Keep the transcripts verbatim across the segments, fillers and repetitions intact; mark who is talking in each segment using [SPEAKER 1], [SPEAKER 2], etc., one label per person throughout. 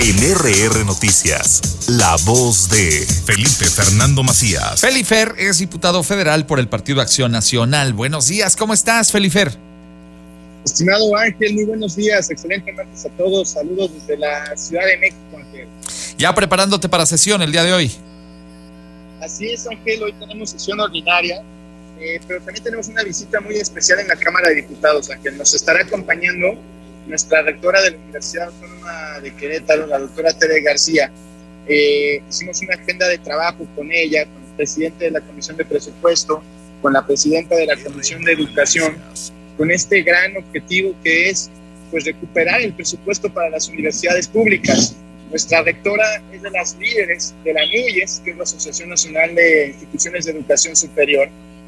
[SPEAKER 1] En R R Noticias, la voz de Felipe Fernando Macías.
[SPEAKER 2] Felifer es diputado federal por el Partido Acción Nacional. Buenos días, ¿cómo estás, Felifer?
[SPEAKER 3] Estimado Ángel, muy buenos días, excelente martes a todos, saludos desde la Ciudad de México, Ángel.
[SPEAKER 2] Ya preparándote para sesión el día de hoy.
[SPEAKER 3] Así es, Ángel, hoy tenemos sesión ordinaria, eh, pero también tenemos una visita muy especial en la Cámara de Diputados, Ángel. Nos estará acompañando nuestra rectora de la Universidad Autónoma de Querétaro, la doctora Tere García. Eh, hicimos una agenda de trabajo con ella, con el presidente de la Comisión de Presupuesto, con la presidenta de la Comisión de Educación, con este gran objetivo que es pues recuperar el presupuesto para las universidades públicas. Nuestra rectora es de las líderes de la NUYES, que es la Asociación Nacional de Instituciones de Educación Superior,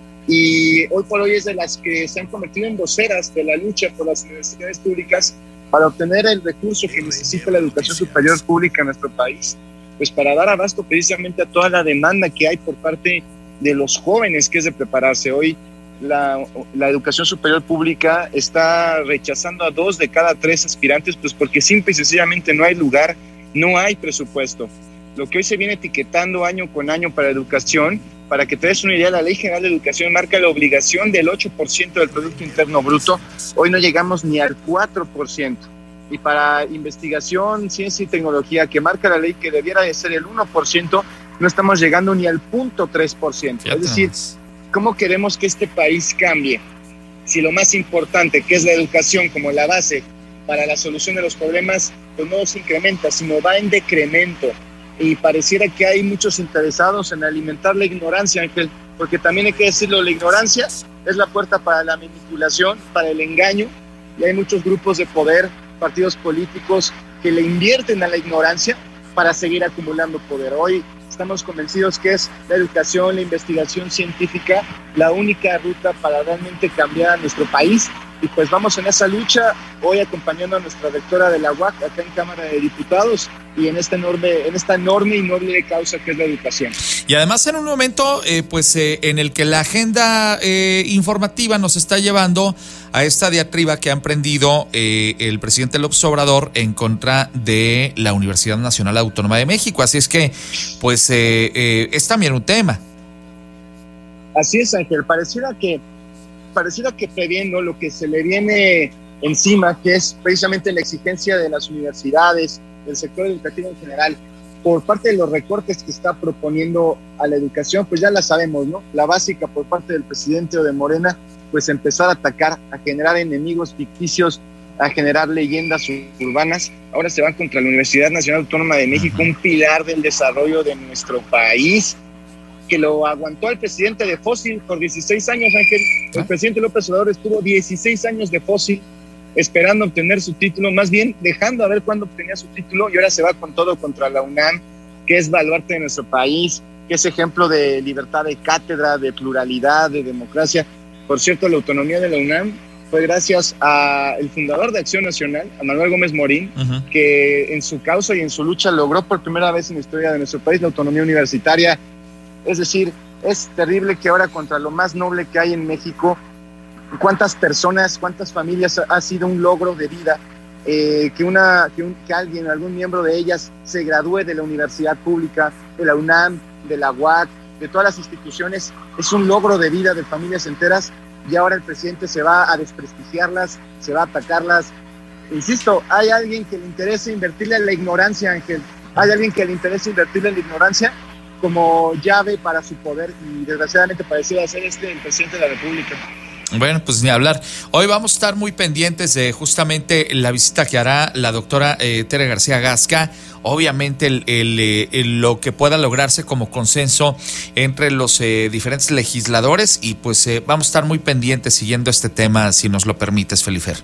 [SPEAKER 3] y hoy por hoy es de las que se han convertido en voceras de la lucha por las universidades públicas para obtener el recurso que necesita la educación superior pública en nuestro país, pues para dar abasto precisamente a toda la demanda que hay por parte de los jóvenes, que es de prepararse. Hoy la, la educación superior pública está rechazando a dos de cada tres aspirantes, pues porque simple y sencillamente no hay lugar, no hay presupuesto. Lo que hoy se viene etiquetando año con año para educación, para que te des una idea, la Ley General de Educación marca la obligación del ocho por ciento del Producto Interno Bruto. Hoy no llegamos ni al cuatro por ciento. Y para investigación, ciencia y tecnología, que marca la ley que debiera de ser el uno por ciento, no estamos llegando ni al punto tres por ciento. Es decir, ¿cómo queremos que este país cambie? Si lo más importante, que es la educación como la base para la solución de los problemas, pues no se incrementa, sino va en decremento. Y pareciera que hay muchos interesados en alimentar la ignorancia, Ángel, porque también hay que decirlo, la ignorancia es la puerta para la manipulación, para el engaño, y hay muchos grupos de poder, partidos políticos que le invierten a la ignorancia para seguir acumulando poder. Hoy estamos convencidos que es la educación, la investigación científica, la única ruta para realmente cambiar a nuestro país. Y pues vamos en esa lucha, hoy acompañando a nuestra rectora de la U A C acá en Cámara de Diputados y en esta enorme, en esta enorme y noble causa que es la educación.
[SPEAKER 2] Y además en un momento eh, pues eh, en el que la agenda eh, informativa nos está llevando a esta diatriba que ha emprendido eh, el presidente López Obrador en contra de la Universidad Nacional Autónoma de México. Así es que pues eh, eh, es también un tema.
[SPEAKER 3] Así es, Ángel, pareciera que pareciera que previendo lo que se le viene encima, que es precisamente la exigencia de las universidades, del sector educativo en general, por parte de los recortes que está proponiendo a la educación, pues ya la sabemos, ¿no? La básica por parte del presidente o de Morena, pues empezar a atacar, a generar enemigos ficticios, a generar leyendas urbanas. Ahora se van contra la Universidad Nacional Autónoma de México, un pilar del desarrollo de nuestro país, que lo aguantó el presidente de Fósil por dieciséis años, Ángel. El presidente López Obrador estuvo dieciséis años de Fósil esperando obtener su título, más bien dejando a ver cuándo obtenía su título, y ahora se va con todo contra la UNAM, que es baluarte de nuestro país, que es ejemplo de libertad de cátedra, de pluralidad, de democracia. Por cierto, la autonomía de la UNAM fue gracias al fundador de Acción Nacional, a Manuel Gómez Morín, uh-huh. que en su causa y en su lucha logró por primera vez en la historia de nuestro país la autonomía universitaria. Es decir, es terrible que ahora contra lo más noble que hay en México, cuántas personas, cuántas familias ha sido un logro de vida, eh, que, una, que, un, que alguien, algún miembro de ellas se gradúe de la universidad pública, de la UNAM, de la U A C, de todas las instituciones, es un logro de vida de familias enteras, y ahora el presidente se va a desprestigiarlas, se va a atacarlas. Insisto, hay alguien que le interesa invertirle en la ignorancia, Ángel, hay alguien que le interesa invertirle en la ignorancia como llave para su poder, y desgraciadamente pareciera ser este el presidente de la República.
[SPEAKER 2] Bueno, pues ni hablar. Hoy vamos a estar muy pendientes de justamente la visita que hará la doctora eh, Tere García Gasca. Obviamente el, el, el, lo que pueda lograrse como consenso entre los eh, diferentes legisladores, y pues eh, vamos a estar muy pendientes siguiendo este tema, si nos lo permites, Felifer.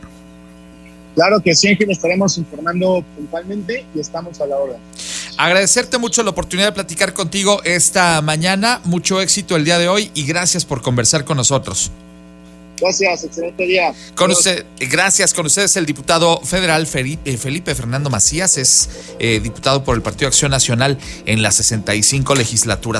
[SPEAKER 3] Claro que sí, Ángel, estaremos informando puntualmente y estamos a la hora.
[SPEAKER 2] Agradecerte mucho la oportunidad de platicar contigo esta mañana, mucho éxito el día de hoy y gracias por conversar con nosotros.
[SPEAKER 3] Gracias, excelente día.
[SPEAKER 2] Con usted, gracias, con ustedes el diputado federal Felipe, Felipe Fernando Macías, es eh, diputado por el Partido Acción Nacional en la sesenta y cinco legislatura.